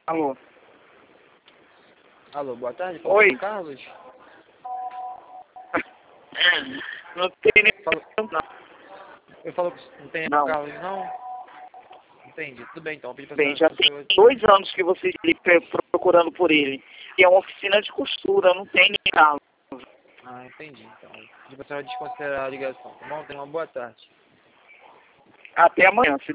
Alô? Alô, boa tarde. Oi. Carlos? Não tem nem... Não. Eu falo que não tem Não. Carlos, não? Entendi. Tudo bem, então. Pedi pra Bem, senhora- já tem 2 anos que você procurando por ele. E é uma oficina de costura, não tem nem carro. Ah, entendi. Então, pedi pra senhora desconsiderar a ligação, tá bom? Tenha uma boa tarde. Até amanhã, se